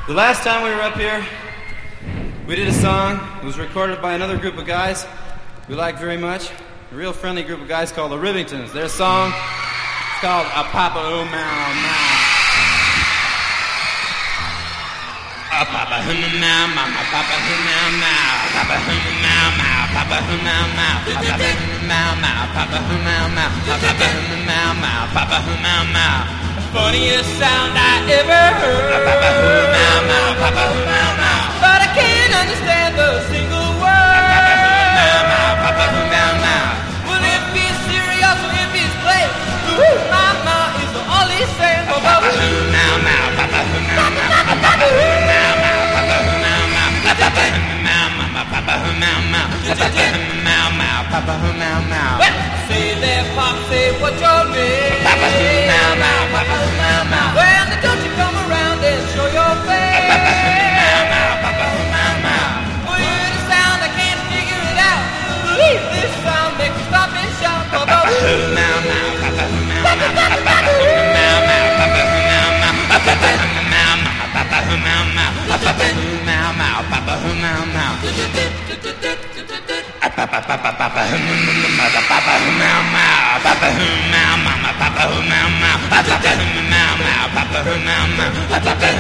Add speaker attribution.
Speaker 1: The last time we were up here, we did a song. It was recorded by another group of guys we like very much. A real friendly group of guys called the Rivingtons. Their song is called A Papa Hoo Mow Mow. A Papa Hoo Mow Mow, a Papa Hoo Mow Mow, Papa Hoo Mow Mow, Papa Hoo Mow Mow, Papa Hoo Mow Mow, Papa Hoo Mow Mow, Papa Hoo Mow Mow, Papa Hoo Mow Mow. Funniest sound I ever heard. Papa Hoo Mow Mow, Papa Hoo Mow Mow. But I can't understand the single word. Papa Hoo Mow Mow, Papa Hoo Mow Mow. Well, if he's serious or if he's playing, the Hoo Mow Mow is the only thing. Papa Hoo Mow Mow, Papa Hoo Mow Mow, Papa Hoo Mow Mow, Papa Hoo Mow Mow, Papa Hoo Mow Mow, Papa Hoo Mow Mow, Papa Hoo Mow Mow, Papa Hoo Mow Mow. Say there, Pop, say what's your name? Papa Hoo Mow Mow, Papa Hoo Mow Mow. Well, now don't you come around and show your face. Papa Hoo Mow Mow, Papa Hoo Mow Mow. Well, you hear the sound, I can't figure it out. Believe this sound, make me stop and shout. Papa Hoo Mow Mow, Papa Hoo Mow Mow, Papa Hoo Mow Mow, Papa Hoo Mow Mow, Papa Hoo Mow Mow, Papa Hoo Mow Mow, Papa Hoo Mow Mow, Papa Hoo Mow Mow. Papa Hoo Mow Mow, Papa Hoo Mow Mow, Papa Hoo Mow Mow, Papa Hoo Mow Mow, Papa Hoo Mow Mow, Papa